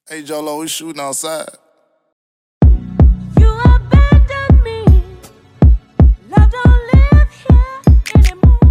Hey, Jolo, we shooting outside. You abandoned me. Love don't live here anymore.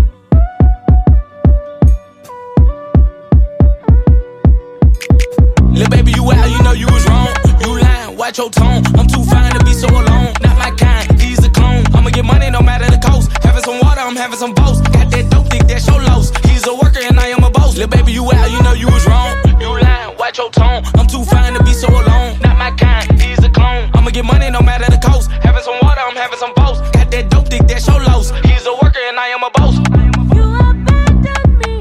Lil' baby, you out, you know you was wrong. You lying, watch your tone. I'm too fine to be so alone. Not my kind, he's a clone. I'ma get money no matter the cost. Having some water, I'm having some boats. Got that dope dick, that's your loss. He's a worker and I am a boss. Lil' baby, you out, you know you was wrong. You lying, watch your tone. I'm too fine to be so alone. Not my kind, he's a clone. I'ma get money no matter the cost. Having some water, I'm having some boats. Got that dope dick, that's your loss. He's a worker and I am a boss. You abandoned me.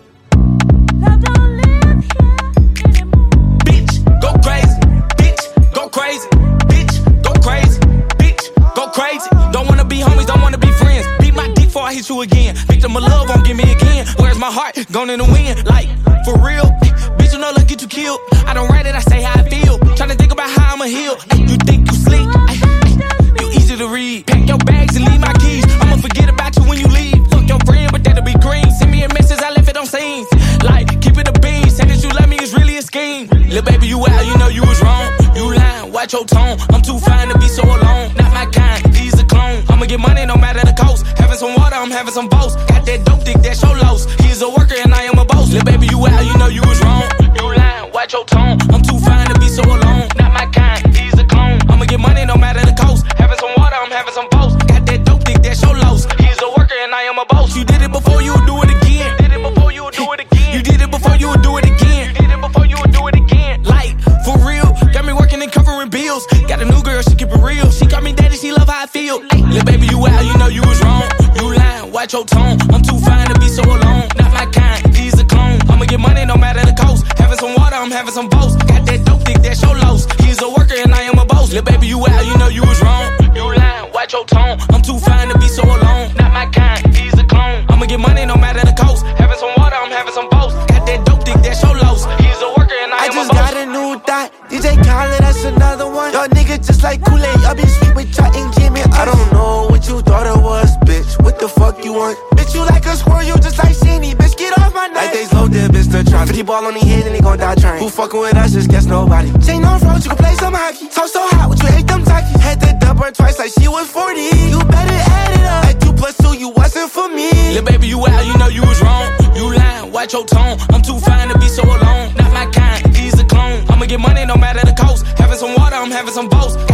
Love don't live here anymore. Bitch, go crazy. Bitch, go crazy. Bitch, go crazy. Bitch, go crazy. Don't wanna be homies, don't wanna be friends. Beat my dick before I hit you again. Victim of love won't give me again. Where's my heart? Gone in the wind. Like, for real? Bitch, you know, let's get you killed. I don't write it, I say how I feel. Tryna think about how I'ma heal. You think you sleep? You easy to read. Pack your bags and leave my keys. I'ma forget about you when you leave. Fuck your friend, but that'll be green. Send me a message, I left it on scenes. Like, keep it a bean. Say that you love me, it's really a scheme. Lil' baby, you out, you know you was wrong. You lying, watch your tone. I'm too fine to be so alone. Not my kind, he's a clone. I'ma get money no matter the cost. Having some water, I'm having some boats. Got that dope dick, that's your loss. He's a worker and I am a boss. Lil' baby, you out, you know you was wrong. You lying, watch your tone. I'm too fine to be so alone. Not my kind, he's a clone. I'ma get money no matter the cost. Having some water, I'm having some boats. Got that dope dick, that's your loss. He's a worker and I am a boss. You did it before, you would do it again. Did it before, you would do it again. You did it before, you would do it again. You did it before, you would do it again. Like, for real, got me working and covering bills. Got a new girl, she keep it real. She got me daddy, she love how I feel. Ay, lil' baby, you out, you know you was wrong. You lying, watch your tone. I'm too fine to be so alone. Not my kind, he's a clone. I'ma get money no matter the cost. Having some water, I'm having some boats. Got that dope dick, that's your loss. He's a worker and I am a boss. Lil' baby, you out, you know you was wrong. You lying, watch your tone. I'm too fine to be so alone. Not my kind, he's a clone. I'ma get money no matter the cost. Having some water, I'm having some boats. Got that dope dick, that's your loss. He's a worker and I am a boss. I just got a new thought. DJ Khaled, that's another one. Y'all niggas just like Kool-Aid. Y'all be sweet with y'all and Jimmy. I don't know what you thought it was, bitch. What the fuck you want? Bitch, you like a squirrel, you just like Sheeny. Bitch, get off my neck. Like they slow dip, bitch, the trying. 50 ball on the head and they gon' die trying. Who fucking with us, just guess nobody. Chain on road, you can play some hockey. Talk so hot, what you ate them Takis. Had to dump her twice like she was 40. You better add it up. Like 2 + 2, you wasn't for me. Lil' baby, you out, you know you was wrong. You lying, watch your tone. I'm too fine to be so alone. Not my kind, he's a clone. I'ma get money no matter the cost. Having some water, I'm having some boats.